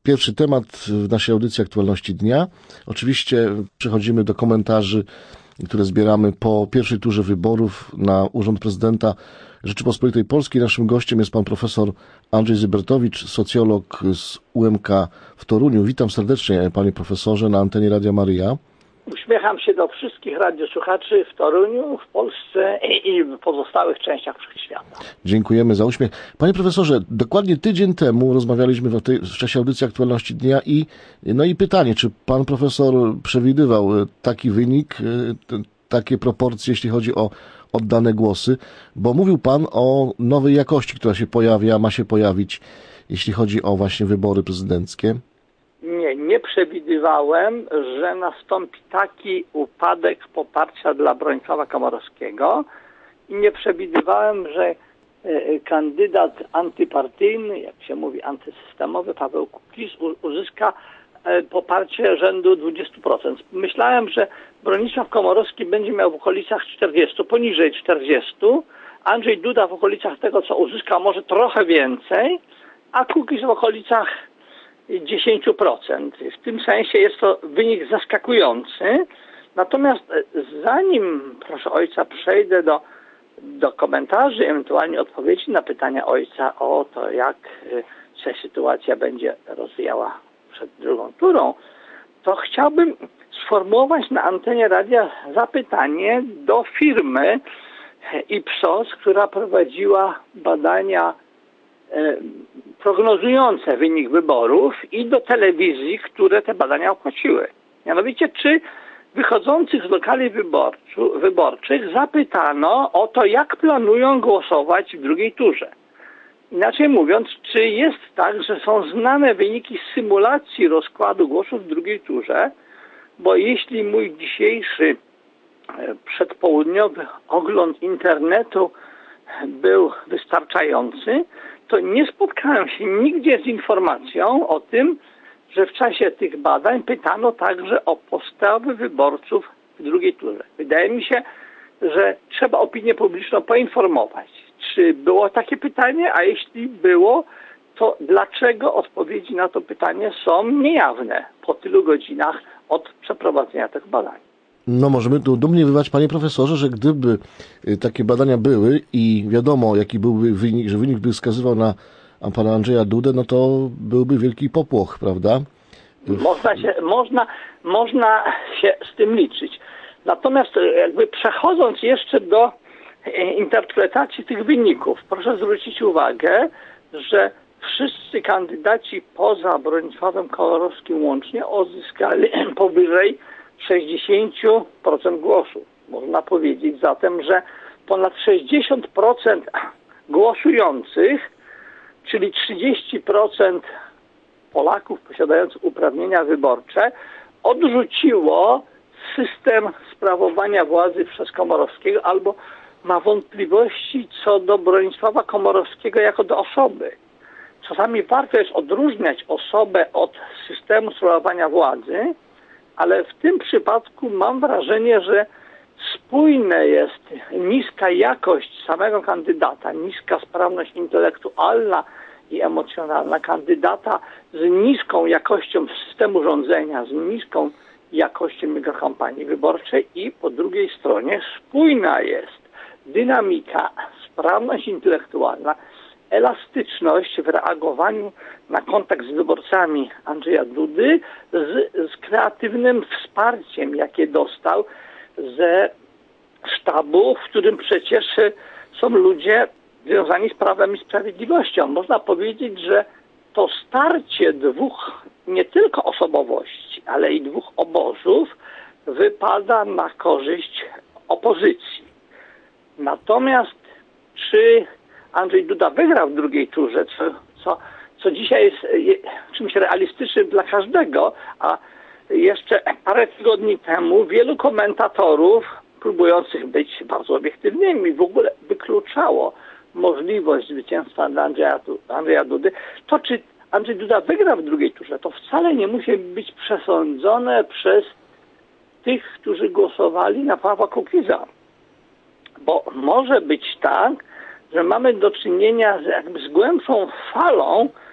pierwszy temat w naszej audycji Aktualności Dnia. Oczywiście przechodzimy do komentarzy, które zbieramy po pierwszej turze wyborów na Urząd Prezydenta Rzeczypospolitej Polskiej. Naszym gościem jest pan profesor Andrzej Zybertowicz, socjolog z UMK w Toruniu. Witam serdecznie, panie profesorze, na antenie Radia Maryja. Uśmiecham się do wszystkich radiosłuchaczy w Toruniu, w Polsce i w pozostałych częściach wszechświata. Dziękujemy za uśmiech. Panie profesorze, dokładnie tydzień temu rozmawialiśmy w czasie audycji Aktualności Dnia i pytanie, czy pan profesor przewidywał taki wynik, takie proporcje, jeśli chodzi o oddane głosy, bo mówił pan o nowej jakości, która się pojawia, ma się pojawić, jeśli chodzi o właśnie wybory prezydenckie. Nie przewidywałem, że nastąpi taki upadek poparcia dla Bronisława Komorowskiego i nie przewidywałem, że kandydat antypartyjny, jak się mówi antysystemowy, Paweł Kukiz uzyska poparcie rzędu 20%. Myślałem, że Bronisław Komorowski będzie miał w okolicach 40, poniżej 40, Andrzej Duda w okolicach tego, co uzyskał, może trochę więcej, a Kukiz w okolicach 10%. W tym sensie jest to wynik zaskakujący. Natomiast zanim, proszę ojca, przejdę do komentarzy, ewentualnie odpowiedzi na pytania ojca o to, jak się sytuacja będzie rozwijała przed drugą turą, to chciałbym sformułować na antenie radia zapytanie do firmy Ipsos, która prowadziła badania prognozujące wynik wyborów i do telewizji, które te badania opłaciły. Mianowicie, czy wychodzących z lokali wyborczych zapytano o to, jak planują głosować w drugiej turze. Inaczej mówiąc, czy jest tak, że są znane wyniki symulacji rozkładu głosów w drugiej turze, bo jeśli mój dzisiejszy przedpołudniowy ogląd internetu był wystarczający, to nie spotkałem się nigdzie z informacją o tym, że w czasie tych badań pytano także o postawy wyborców w drugiej turze. Wydaje mi się, że trzeba opinię publiczną poinformować, czy było takie pytanie, a jeśli było, to dlaczego odpowiedzi na to pytanie są niejawne po tylu godzinach od przeprowadzenia tych badań. No możemy tu dumnie bywać, panie profesorze, że gdyby takie badania były i wiadomo, jaki byłby wynik, że wynik by wskazywał na pana Andrzeja Dudę, no to byłby wielki popłoch, prawda? Można się z tym liczyć. Natomiast jakby przechodząc jeszcze do interpretacji tych wyników, proszę zwrócić uwagę, że wszyscy kandydaci poza Bronisławem Komorowskim łącznie uzyskali powyżej 60% głosów. Można powiedzieć zatem, że ponad 60% głosujących, czyli 30% Polaków posiadających uprawnienia wyborcze, odrzuciło system sprawowania władzy przez Komorowskiego albo ma wątpliwości co do Bronisława Komorowskiego jako do osoby. Czasami warto jest odróżniać osobę od systemu sprawowania władzy, ale w tym przypadku mam wrażenie, że spójne jest niska jakość samego kandydata, niska sprawność intelektualna i emocjonalna kandydata z niską jakością systemu rządzenia, z niską jakością jego kampanii wyborczej i po drugiej stronie spójna jest dynamika, sprawność intelektualna, elastyczność w reagowaniu na kontakt z wyborcami Andrzeja Dudy z kreatywnym wsparciem, jakie dostał ze sztabu, w którym przecież są ludzie związani z Prawem i Sprawiedliwością. Można powiedzieć, że to starcie dwóch nie tylko osobowości, ale i dwóch obozów wypada na korzyść opozycji. Natomiast czy Andrzej Duda wygrał w drugiej turze, co dzisiaj jest czymś realistycznym dla każdego, a jeszcze parę tygodni temu wielu komentatorów próbujących być bardzo obiektywnymi w ogóle wykluczało możliwość zwycięstwa dla Andrzeja Dudy. To czy Andrzej Duda wygra w drugiej turze, to wcale nie musi być przesądzone przez tych, którzy głosowali na Pawła Kukiza. Bo może być tak, że mamy do czynienia z głębszą falą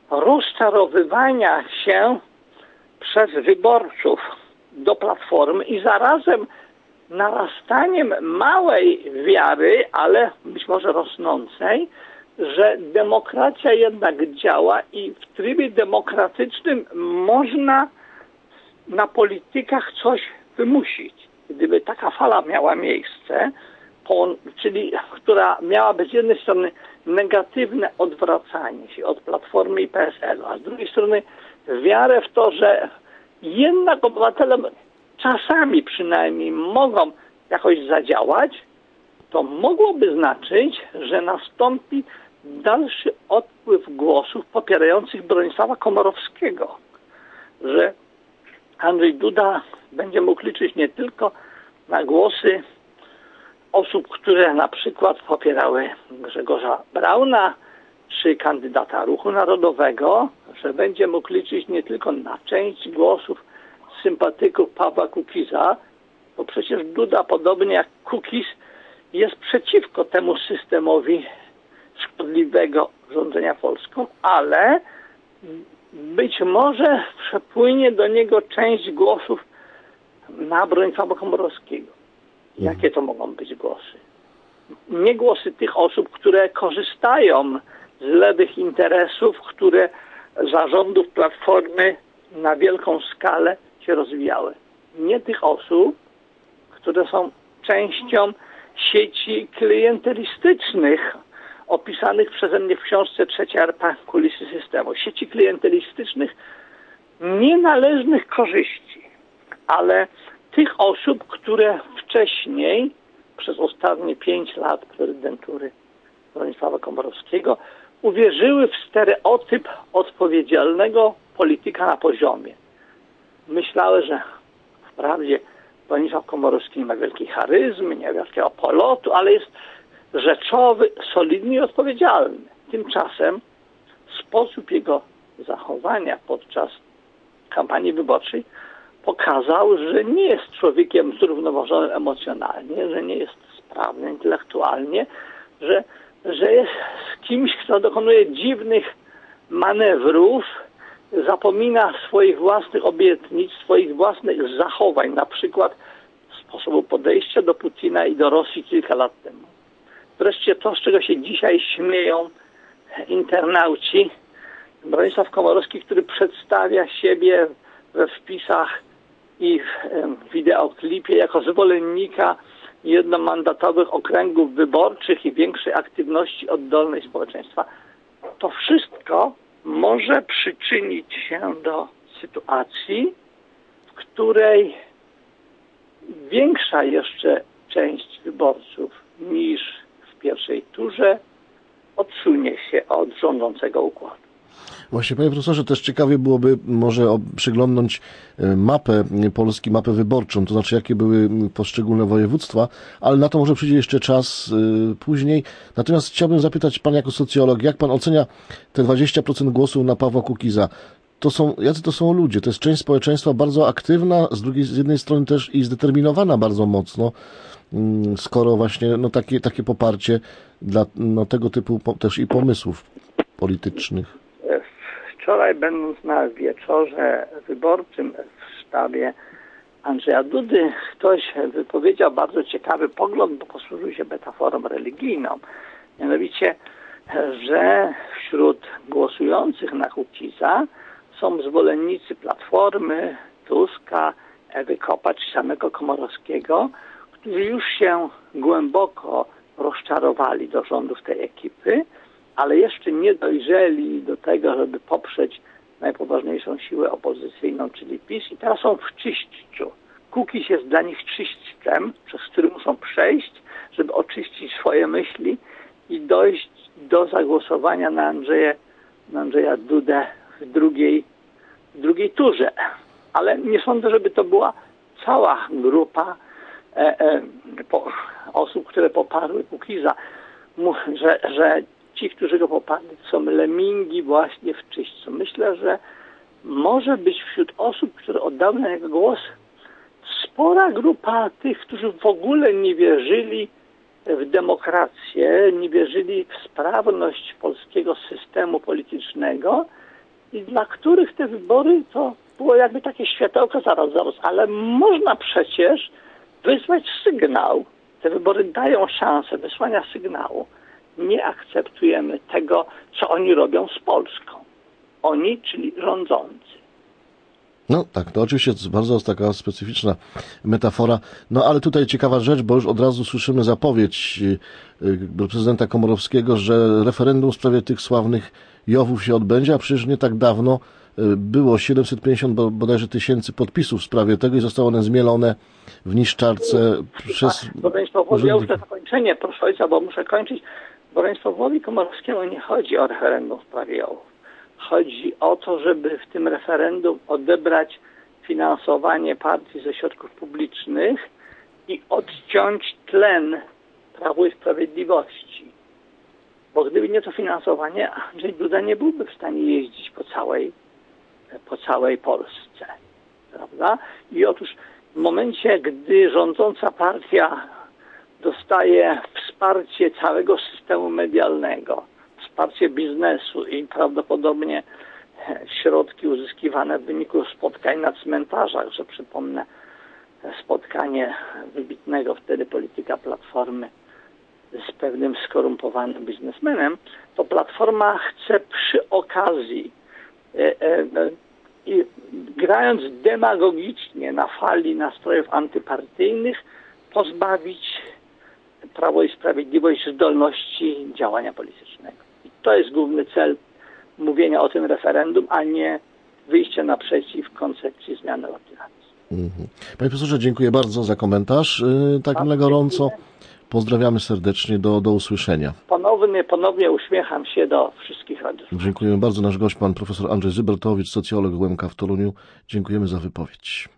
rozczarowywania się przez wyborców do Platformy i zarazem narastaniem małej wiary, ale być może rosnącej, że demokracja jednak działa i w trybie demokratycznym można na politykach coś wymusić. Gdyby taka fala miała miejsce, czyli która miałaby z jednej strony negatywne odwracanie się od Platformy i PSL-u, a z drugiej strony wiarę w to, że jednak obywatele czasami przynajmniej mogą jakoś zadziałać, to mogłoby znaczyć, że nastąpi dalszy odpływ głosów popierających Bronisława Komorowskiego, że Andrzej Duda będzie mógł liczyć nie tylko na głosy osób, które na przykład popierały Grzegorza Brauna czy kandydata Ruchu Narodowego, że będzie mógł liczyć nie tylko na część głosów sympatyków Pawła Kukiza, bo przecież Duda, podobnie jak Kukiz, jest przeciwko temu systemowi szkodliwego rządzenia Polską, ale być może przepłynie do niego część głosów na Bronisława Komorowskiego. Jakie to mogą być głosy? Nie głosy tych osób, które korzystają z lewych interesów, które za rządów Platformy na wielką skalę się rozwijały. Nie tych osób, które są częścią sieci klientelistycznych opisanych przeze mnie w książce Trzecia RP Kulisy systemu. Sieci klientelistycznych nienależnych korzyści, ale tych osób, które wcześniej, przez ostatnie 5 lat prezydentury Bronisława Komorowskiego, uwierzyły w stereotyp odpowiedzialnego polityka na poziomie. Myślały, że wprawdzie Bronisław Komorowski nie ma wielkiej charyzmy, nie ma wielkiego polotu, ale jest rzeczowy, solidny i odpowiedzialny. Tymczasem sposób jego zachowania podczas kampanii wyborczej pokazał, że nie jest człowiekiem zrównoważonym emocjonalnie, że nie jest sprawny intelektualnie, że jest kimś, kto dokonuje dziwnych manewrów, zapomina swoich własnych obietnic, swoich własnych zachowań, na przykład sposobu podejścia do Putina i do Rosji kilka lat temu. Wreszcie to, z czego się dzisiaj śmieją internauci, Bronisław Komorowski, który przedstawia siebie we wpisach i w wideoklipie jako zwolennika jednomandatowych okręgów wyborczych i większej aktywności oddolnej społeczeństwa. To wszystko może przyczynić się do sytuacji, w której większa jeszcze część wyborców niż w pierwszej turze odsunie się od rządzącego układu. Właśnie, panie profesorze, też ciekawie byłoby może przyglądnąć mapę Polski, mapę wyborczą, to znaczy jakie były poszczególne województwa, ale na to może przyjdzie jeszcze czas później. Natomiast chciałbym zapytać pan jako socjolog, jak pan ocenia te 20% głosów na Pawła Kukiza? Jacy to są ludzie? To jest część społeczeństwa bardzo aktywna, z jednej strony też i zdeterminowana bardzo mocno, skoro właśnie takie poparcie dla tego typu też i pomysłów politycznych. Wczoraj, będąc na wieczorze wyborczym w sztabie Andrzeja Dudy, ktoś wypowiedział bardzo ciekawy pogląd, bo posłużył się metaforą religijną. Mianowicie, że wśród głosujących na Kukiza są zwolennicy Platformy, Tuska, Ewy Kopacz czy samego Komorowskiego, którzy już się głęboko rozczarowali do rządów tej ekipy, ale jeszcze nie dojrzeli do tego, żeby poprzeć najpoważniejszą siłę opozycyjną, czyli PiS, i teraz są w czyśćcu. Kukiz jest dla nich czyśćcem, przez który muszą przejść, żeby oczyścić swoje myśli i dojść do zagłosowania na Andrzeja Dudę w drugiej turze. Ale nie sądzę, żeby to była cała grupa osób, które poparły Kukiza, że ci, którzy go poparli, są lemingi właśnie w czyśćcu. Myślę, że może być wśród osób, które oddały na niego głos, spora grupa tych, którzy w ogóle nie wierzyli w demokrację, nie wierzyli w sprawność polskiego systemu politycznego i dla których te wybory to było jakby takie światełko zaraz, ale można przecież wysłać sygnał. Te wybory dają szansę wysłania sygnału. Nie akceptujemy tego, co oni robią z Polską. Oni, czyli rządzący. No tak, to oczywiście jest bardzo taka specyficzna metafora. No ale tutaj ciekawa rzecz, bo już od razu słyszymy zapowiedź prezydenta Komorowskiego, że referendum w sprawie tych sławnych JOW-ów się odbędzie, a przecież nie tak dawno było 750 bodajże tysięcy podpisów w sprawie tego i zostało one zmielone w niszczarce przez... Bo ja już na zakończenie, proszę ojca, bo muszę kończyć. Bo Państwowi Komorowskiemu nie chodzi o referendum w sprawie JOW-ów. Chodzi o to, żeby w tym referendum odebrać finansowanie partii ze środków publicznych i odciąć tlen Prawu i Sprawiedliwości. Bo gdyby nie to finansowanie, Andrzej Duda nie byłby w stanie jeździć po całej Polsce. Prawda? I otóż w momencie, gdy rządząca partia dostaje wsparcie całego systemu medialnego, wsparcie biznesu i prawdopodobnie środki uzyskiwane w wyniku spotkań na cmentarzach, że przypomnę spotkanie wybitnego wtedy polityka Platformy z pewnym skorumpowanym biznesmenem, to Platforma chce przy okazji grając demagogicznie na fali nastrojów antypartyjnych pozbawić Prawo i Sprawiedliwość zdolności działania politycznego. I to jest główny cel mówienia o tym referendum, a nie wyjście naprzeciw koncepcji zmiany ordynacji. Panie profesorze, dziękuję bardzo za komentarz. Tak na gorąco. Pozdrawiamy serdecznie. Do usłyszenia. Ponownie uśmiecham się do wszystkich radiosłuchaczy. Dziękujemy bardzo. Nasz gość, pan profesor Andrzej Zybertowicz, socjolog UMK w Toruniu. Dziękujemy za wypowiedź.